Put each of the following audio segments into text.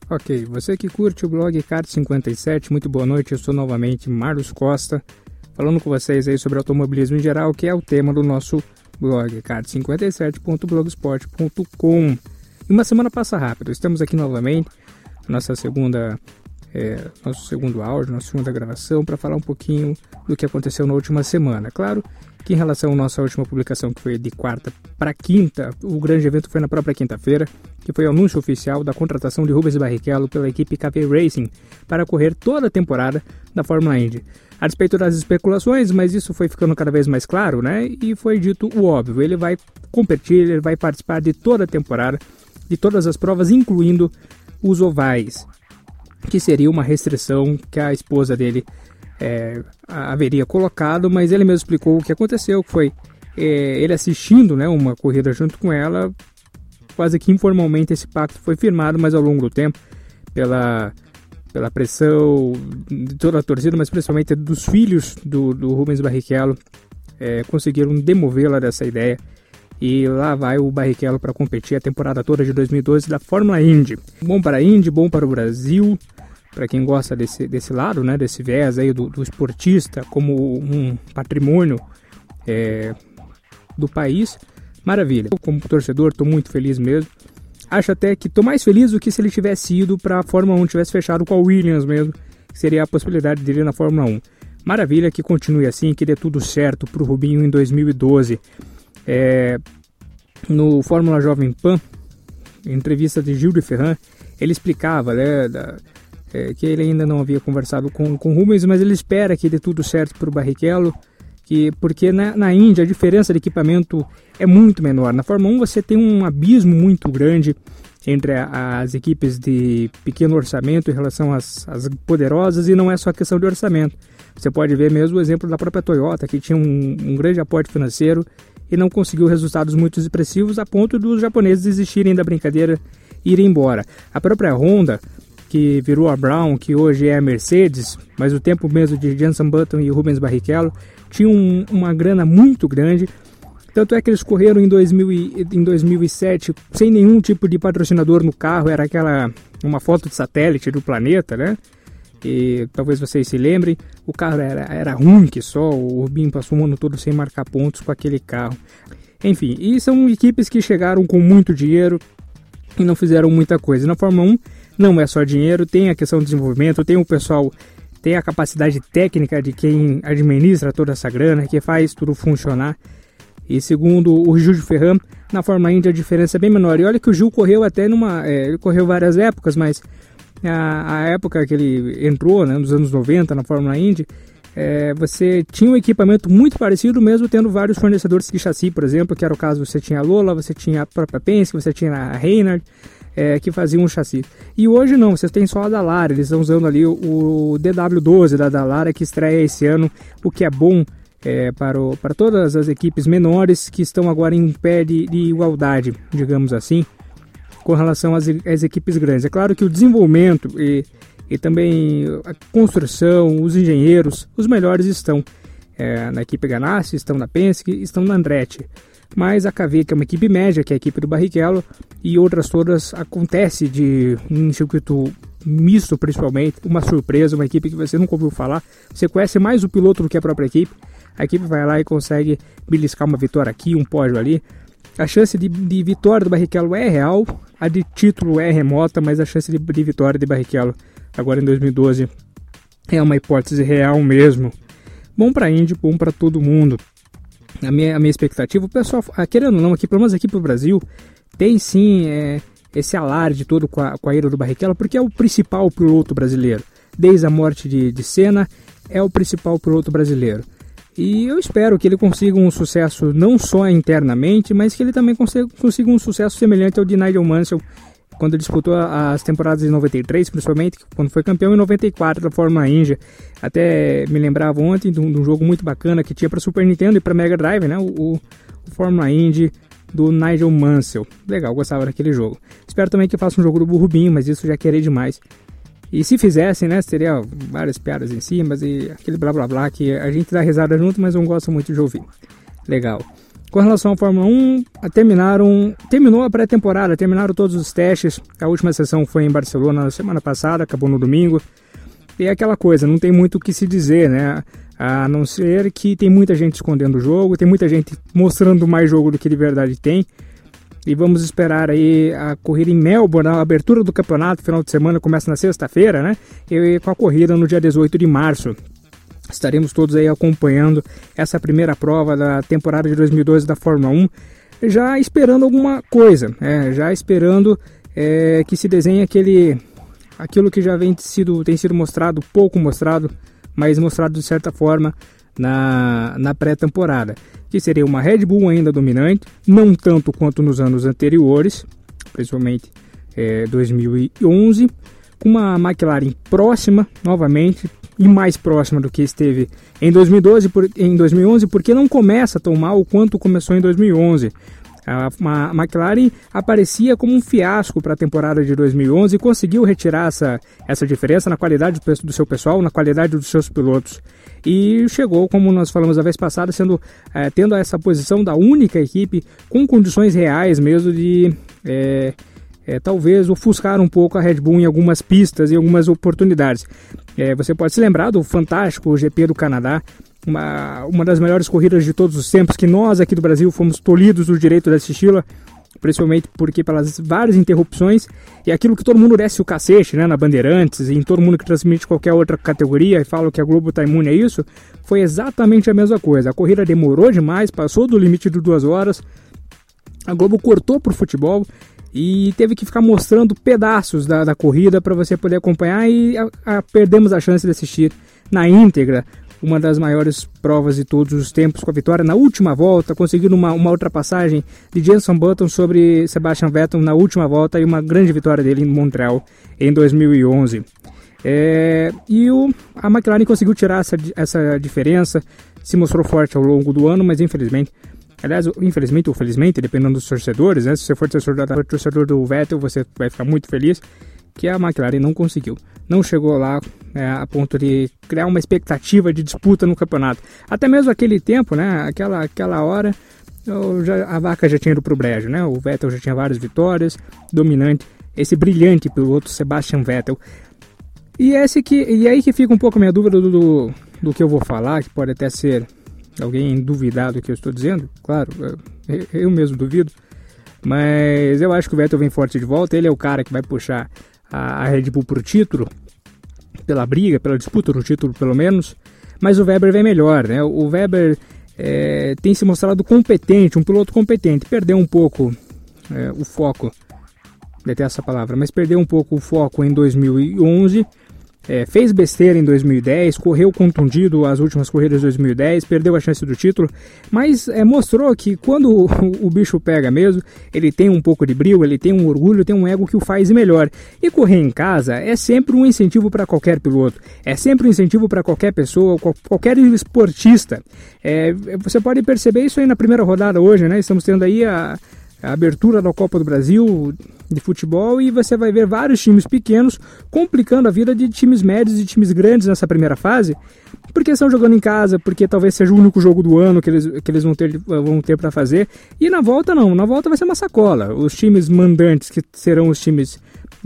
Ok, você que curte o blog Kart57, muito boa noite, eu sou novamente Marlos Costa, falando com vocês aí sobre automobilismo em geral, que é o tema do nosso blog kart57.blogspot.com. E uma semana passa rápido, estamos aqui novamente, nosso segundo áudio, nossa segunda gravação, para falar um pouquinho do que aconteceu na última semana. Claro que em relação à nossa última publicação, que foi de quarta para quinta, o grande evento foi na própria quinta-feira, que foi o anúncio oficial da contratação de Rubens Barrichello pela equipe KV Racing para correr toda a temporada da Fórmula Indy. A despeito das especulações, mas isso foi ficando cada vez mais claro, né? E foi dito o óbvio, ele vai competir, ele vai participar de toda a temporada, de todas as provas, incluindo os ovais, que seria uma restrição que a esposa dele haveria colocado, mas ele mesmo explicou o que aconteceu, que foi ele assistindo, né, uma corrida junto com ela, quase que informalmente esse pacto foi firmado, mas ao longo do tempo, pela pressão de toda a torcida, mas principalmente dos filhos do Rubens Barrichello, conseguiram demovê-la dessa ideia, e lá vai o Barrichello para competir a temporada toda de 2012 da Fórmula Indy. Bom para a Indy, bom para o Brasil, para quem gosta desse lado, né, desse viés aí do esportista como um patrimônio do país. Maravilha. Eu, como torcedor, estou muito feliz mesmo. Acho até que estou mais feliz do que se ele tivesse ido para a Fórmula 1, tivesse fechado com a Williams mesmo, que seria a possibilidade dele na Fórmula 1. Maravilha que continue assim, que dê tudo certo para o Rubinho em 2012. No Fórmula Jovem Pan, em entrevista de Gil de Ferran, ele explicava, né, que ele ainda não havia conversado com o Rubens, mas ele espera que dê tudo certo para o Barrichello, porque na Índia a diferença de equipamento é muito menor. Na Fórmula 1 você tem um abismo muito grande entre as equipes de pequeno orçamento em relação às poderosas, e não é só questão de orçamento. Você pode ver mesmo o exemplo da própria Toyota, que tinha um grande aporte financeiro e não conseguiu resultados muito expressivos, a ponto dos japoneses desistirem da brincadeira e irem embora. A própria Honda, que virou a Brown, que hoje é a Mercedes, mas o tempo mesmo de Jenson Button e Rubens Barrichello, tinha uma grana muito grande. Tanto é que eles correram em 2007 sem nenhum tipo de patrocinador no carro, era uma foto de satélite do planeta, né? E talvez vocês se lembrem, o carro era ruim que só, o Rubinho passou o ano todo sem marcar pontos com aquele carro. Enfim, e são equipes que chegaram com muito dinheiro e não fizeram muita coisa. Na Fórmula 1 não é só dinheiro, tem a questão do desenvolvimento, tem o pessoal, tem a capacidade técnica de quem administra toda essa grana, que faz tudo funcionar. E segundo o Gil de Ferran, na Fórmula Indy a diferença é bem menor. E olha que o Gil correu até ele correu várias épocas, mas a época que ele entrou, né, nos anos 90 na Fórmula Indy, você tinha um equipamento muito parecido, mesmo tendo vários fornecedores de chassi, por exemplo, que era o caso, você tinha a Lola, você tinha a própria Penske, você tinha a Reynard, que faziam um chassi. E hoje não, vocês têm só a Dallara, eles estão usando ali o DW12 da Dallara, que estreia esse ano, o que é bom para todas as equipes menores que estão agora em pé de igualdade, digamos assim, com relação às equipes grandes. É claro que o desenvolvimento e também a construção, os engenheiros, os melhores estão na equipe Ganassi, estão na Penske, estão na Andretti. Mas a KV, que é uma equipe média, que é a equipe do Barrichello, e outras todas, acontece em circuito misto principalmente, uma surpresa, uma equipe que você nunca ouviu falar, você conhece mais o piloto do que a própria equipe, a equipe vai lá e consegue beliscar uma vitória aqui, um pódio ali. A chance de vitória do Barrichello é real, a de título é remota, mas a chance de vitória de Barrichello agora em 2012 é uma hipótese real mesmo. Bom para a Indy, bom para todo mundo. A minha expectativa, o pessoal, querendo ou não, aqui, pelo menos aqui para o Brasil, tem sim esse alarde todo com a ida do Barrichello, porque é o principal piloto brasileiro. Desde a morte de Senna, é o principal piloto brasileiro. E eu espero que ele consiga um sucesso não só internamente, mas que ele também consiga um sucesso semelhante ao de Nigel Mansell, quando ele disputou as temporadas de 93, principalmente, quando foi campeão em 94 da Fórmula Indy. Até me lembrava ontem de um jogo muito bacana que tinha para Super Nintendo e para Mega Drive, né? O Fórmula Indy do Nigel Mansell. Legal, gostava daquele jogo. Espero também que faça um jogo do Rubinho, mas isso já querer demais. E se fizessem, né, teria várias piadas em cima e aquele blá blá blá que a gente dá risada junto, mas não gosta muito de ouvir. Legal. Com relação à Fórmula 1, terminou a pré-temporada, terminaram todos os testes. A última sessão foi em Barcelona na semana passada, acabou no domingo. E é aquela coisa, não tem muito o que se dizer, né? A não ser que tem muita gente escondendo o jogo, tem muita gente mostrando mais jogo do que de verdade tem. E vamos esperar aí a corrida em Melbourne, a abertura do campeonato, final de semana começa na sexta-feira, né? E com a corrida no dia 18 de março. Estaremos todos aí acompanhando essa primeira prova da temporada de 2012 da Fórmula 1, já esperando alguma coisa, já esperando que se desenhe aquilo que já tem sido mostrado, pouco mostrado, mas mostrado de certa forma na pré-temporada, que seria uma Red Bull ainda dominante, não tanto quanto nos anos anteriores, principalmente 2011, com uma McLaren próxima novamente, e mais próxima do que esteve em 2011, porque não começa tão mal quanto começou em 2011. A McLaren aparecia como um fiasco para a temporada de 2011 e conseguiu retirar essa diferença na qualidade do seu pessoal, na qualidade dos seus pilotos. E chegou, como nós falamos a vez passada, tendo essa posição da única equipe com condições reais mesmo de talvez ofuscar um pouco a Red Bull em algumas pistas e algumas oportunidades. Você pode se lembrar do fantástico GP do Canadá, uma das melhores corridas de todos os tempos, que nós aqui do Brasil fomos tolhidos do direito de assisti-la, principalmente porque pelas várias interrupções e aquilo que todo mundo desce o cacete, né, na Bandeirantes e em todo mundo que transmite qualquer outra categoria e fala que a Globo está imune a isso, foi exatamente a mesma coisa. A corrida demorou demais, passou do limite de 2 horas, a Globo cortou para o futebol e teve que ficar mostrando pedaços da corrida para você poder acompanhar e perdemos a chance de assistir na íntegra uma das maiores provas de todos os tempos, com a vitória na última volta, conseguindo uma ultrapassagem de Jenson Button sobre Sebastian Vettel na última volta e uma grande vitória dele em Montreal em 2011. A McLaren conseguiu tirar essa diferença, se mostrou forte ao longo do ano, mas infelizmente ou felizmente, dependendo dos torcedores, né? Se você for torcedor do Vettel, você vai ficar muito feliz que a McLaren não conseguiu. Não chegou lá a ponto de criar uma expectativa de disputa no campeonato. Até mesmo aquele tempo, né? Aquela hora, a vaca já tinha ido para o brejo, né? O Vettel já tinha várias vitórias, dominante, esse brilhante piloto Sebastian Vettel. E aí que fica um pouco a minha dúvida do que eu vou falar, que pode até ser alguém duvidar do que eu estou dizendo, claro, eu mesmo duvido, mas eu acho que o Vettel vem forte de volta, ele é o cara que vai puxar a Red Bull para o título, pela briga, pela disputa do título pelo menos, mas o Webber vem melhor, né? O Webber tem se mostrado competente, um piloto competente, perdeu um pouco o foco, detesto essa palavra, mas perdeu um pouco o foco em 2011, fez besteira em 2010, correu contundido as últimas corridas de 2010, perdeu a chance do título, mas mostrou que quando o bicho pega mesmo, ele tem um pouco de brilho, ele tem um orgulho, tem um ego que o faz melhor. E correr em casa é sempre um incentivo para qualquer piloto, é sempre um incentivo para qualquer pessoa, qualquer esportista. Você pode perceber isso aí na primeira rodada hoje, né? Estamos tendo aí a abertura da Copa do Brasil de futebol e você vai ver vários times pequenos complicando a vida de times médios e times grandes nessa primeira fase, porque estão jogando em casa, porque talvez seja o único jogo do ano que eles vão ter para fazer. E na volta não, na volta vai ser uma sacola. Os times mandantes, que serão os times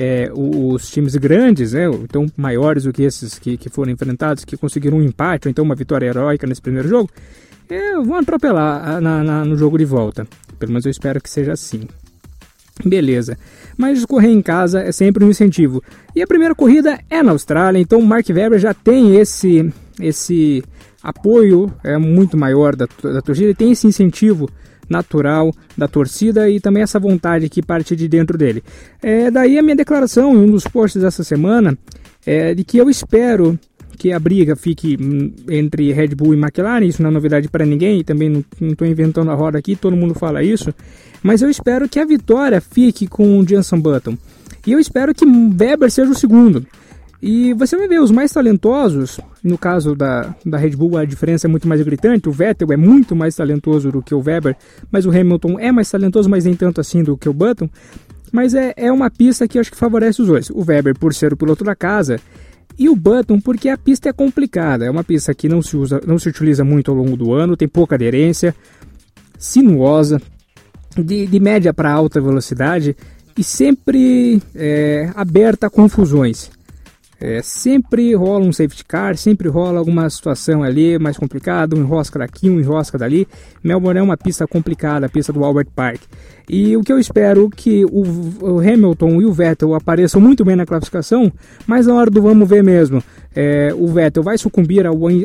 grandes, né, então maiores do que esses que foram enfrentados, que conseguiram um empate ou então uma vitória heróica nesse primeiro jogo, vão atropelar no jogo de volta. Pelo menos eu espero que seja assim. Beleza, mas correr em casa é sempre um incentivo. E a primeira corrida é na Austrália, então o Mark Webber já tem esse apoio muito maior da torcida, tem esse incentivo natural da torcida e também essa vontade que parte de dentro dele. Daí a minha declaração em um dos posts dessa semana de que eu espero que a briga fique entre Red Bull e McLaren. Isso não é novidade para ninguém, também não estou inventando a roda aqui, todo mundo fala isso, mas eu espero que a vitória fique com o Jenson Button, e eu espero que Webber seja o segundo. E você vai ver os mais talentosos, no caso da Red Bull a diferença é muito mais gritante, o Vettel é muito mais talentoso do que o Webber, mas o Hamilton é mais talentoso, mas nem tanto assim do que o Button, mas é uma pista que eu acho que favorece os dois, o Webber por ser o piloto da casa, e o Button porque a pista é complicada, é uma pista que não se utiliza muito ao longo do ano, tem pouca aderência, sinuosa, de média para alta velocidade e sempre aberta a confusões. Sempre rola um safety car, sempre rola alguma situação ali mais complicada, um enrosca daqui, um enrosca dali. Melbourne é uma pista complicada, a pista do Albert Park. E o que eu espero que o Hamilton e o Vettel apareçam muito bem na classificação, mas na hora do vamos ver mesmo, o Vettel vai sucumbir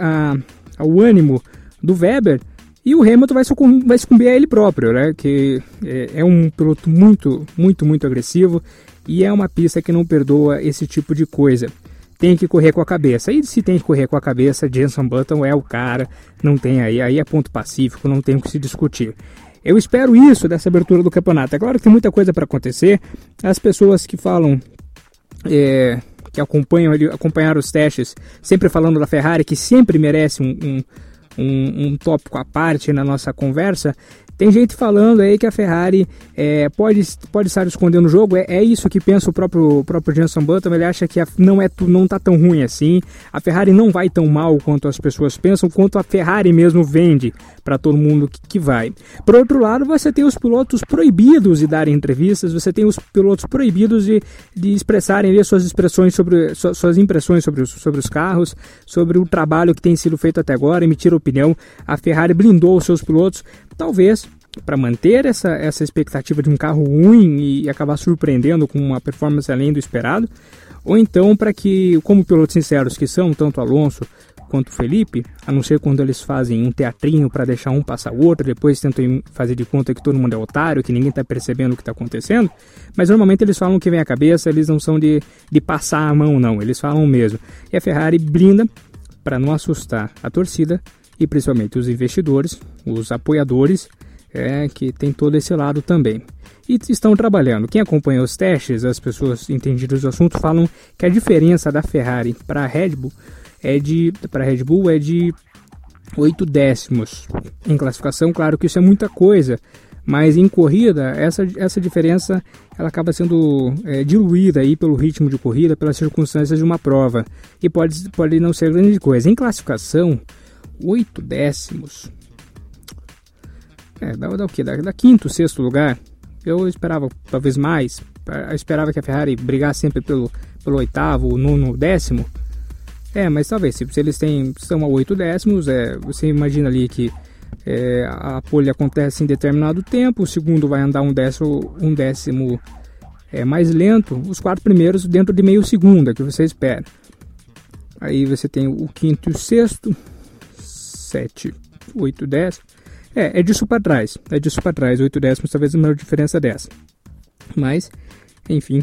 ao ânimo do Webber e o Hamilton vai sucumbir a ele próprio, né? Que é um piloto muito, muito, muito agressivo. E é uma pista que não perdoa esse tipo de coisa. Tem que correr com a cabeça. E se tem que correr com a cabeça, Jenson Button é o cara. Não tem aí é ponto pacífico, não tem o que se discutir. Eu espero isso dessa abertura do campeonato. É claro que tem muita coisa para acontecer. As pessoas que falam, que acompanharam os testes, sempre falando da Ferrari, que sempre merece um tópico à parte na nossa conversa. Tem gente falando aí que a Ferrari pode estar escondendo o jogo. É isso que pensa o próprio Jenson Button. Ele acha que não está tão ruim assim. A Ferrari não vai tão mal quanto as pessoas pensam, quanto a Ferrari mesmo vende para todo mundo que vai. Por outro lado, você tem os pilotos proibidos de darem entrevistas, você tem os pilotos proibidos de expressarem ali suas impressões sobre os carros, sobre o trabalho que tem sido feito até agora, emitir opinião. A Ferrari blindou os seus pilotos, talvez para manter essa expectativa de um carro ruim e acabar surpreendendo com uma performance além do esperado, ou então para que, como pilotos sinceros que são, tanto Alonso quanto Felipe, a não ser quando eles fazem um teatrinho para deixar um passar o outro, depois tentam fazer de conta que todo mundo é otário, que ninguém está percebendo o que está acontecendo, mas normalmente eles falam o que vem à cabeça, eles não são de passar a mão não, eles falam mesmo. E a Ferrari blinda para não assustar a torcida e principalmente os investidores, os apoiadores, que tem todo esse lado também. E estão trabalhando. Quem acompanha os testes, as pessoas entendidas do assunto, falam que a diferença da Ferrari para a Red Bull é de 8 décimos. Em classificação, claro que isso é muita coisa, mas em corrida, essa diferença ela acaba sendo diluída aí pelo ritmo de corrida, pelas circunstâncias de uma prova. E pode não ser grande coisa. Em classificação, 8 décimos. Dá o quê? Da quinto, sexto lugar. Eu esperava talvez mais. Eu esperava que a Ferrari brigasse sempre pelo oitavo, nono, décimo. Mas talvez, se eles estão a 8 décimos, você imagina ali que a pole acontece em determinado tempo, o segundo vai andar um décimo mais lento, os 4 primeiros dentro de meio segundo, que você espera. Aí você tem o quinto e o sexto, 7, 8 décimos. É disso para trás, 8 décimos, talvez a maior diferença dessa. Mas, enfim,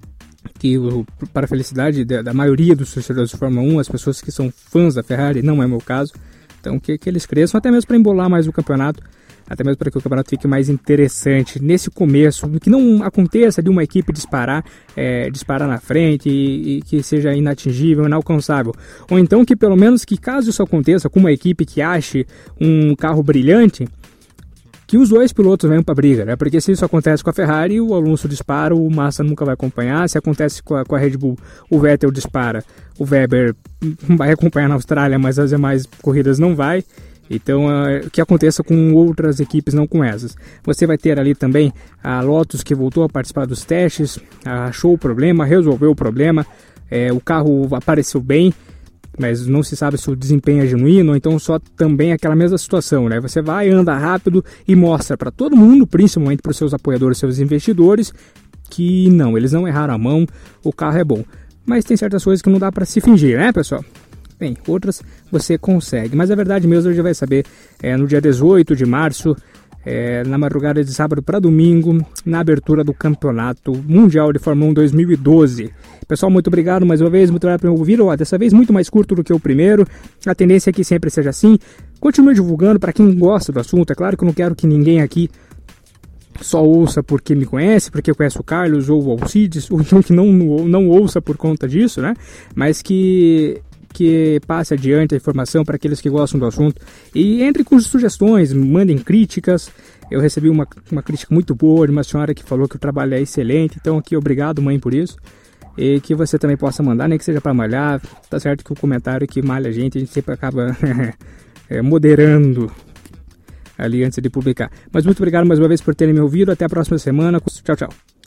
para a felicidade da maioria dos torcedores de Fórmula 1, as pessoas que são fãs da Ferrari, não é meu caso, então que eles cresçam, até mesmo para embolar mais o campeonato, até mesmo para que o campeonato fique mais interessante nesse começo, que não aconteça de uma equipe disparar na frente e que seja inatingível, inalcançável. Ou então que pelo menos que caso isso aconteça com uma equipe que ache um carro brilhante, que os dois pilotos venham para a briga, né? Porque se isso acontece com a Ferrari, o Alonso dispara, o Massa nunca vai acompanhar. Se acontece com a Red Bull, o Vettel dispara, o Webber vai acompanhar na Austrália, mas as demais corridas não vai. Então, que aconteça com outras equipes, não com essas. Você vai ter ali também a Lotus, que voltou a participar dos testes, achou o problema, resolveu o problema, o carro apareceu bem, mas não se sabe se o desempenho é genuíno, ou então só também aquela mesma situação, né? Você vai, anda rápido e mostra para todo mundo, principalmente para os seus apoiadores, seus investidores, que não, eles não erraram a mão, o carro é bom. Mas tem certas coisas que não dá para se fingir, né, pessoal? Bem, outras você consegue, mas a verdade mesmo você vai saber no dia 18 de março, na madrugada de sábado para domingo, na abertura do Campeonato Mundial de Fórmula 1 2012. Pessoal, muito obrigado mais uma vez, muito obrigado por me ouvir. Dessa vez muito mais curto do que o primeiro, a tendência é que sempre seja assim. Continue divulgando para quem gosta do assunto, é claro que eu não quero que ninguém aqui só ouça porque me conhece, porque conhece o Carlos ou o Alcides, ou então que não ouça por conta disso, né? Mas que passe adiante a informação para aqueles que gostam do assunto e entre com sugestões, mandem críticas. Eu recebi uma crítica muito boa de uma senhora que falou que o trabalho é excelente, então aqui obrigado, mãe, por isso, e que você também possa mandar, nem que seja para malhar. Tá certo que o comentário que malha a gente sempre acaba moderando ali antes de publicar. Mas muito obrigado mais uma vez por terem me ouvido. Até a próxima semana. Tchau, tchau.